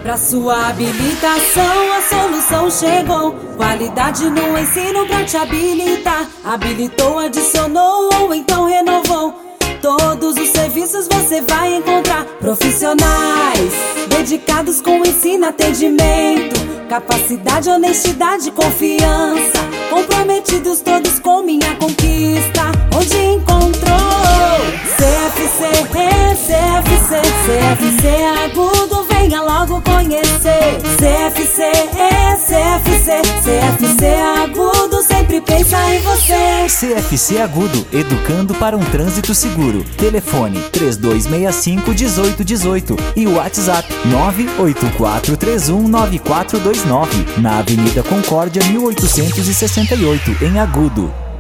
Pra sua habilitação a solução chegou. Qualidade no ensino pra te habilitar. Habilitou, adicionou ou então renovou. Todos os serviços você vai encontrar. Profissionais dedicados com ensino e atendimento. Capacidade, honestidade, confiança. Comprometidos todos com minha conquista. Onde encontrou? CFC Agudo, venha logo conhecer. CFC Agudo, sempre pensa em você. CFC Agudo, educando para um trânsito seguro. Telefone 3265-1818 e o WhatsApp 984319429, na Avenida Concórdia 1868, em Agudo.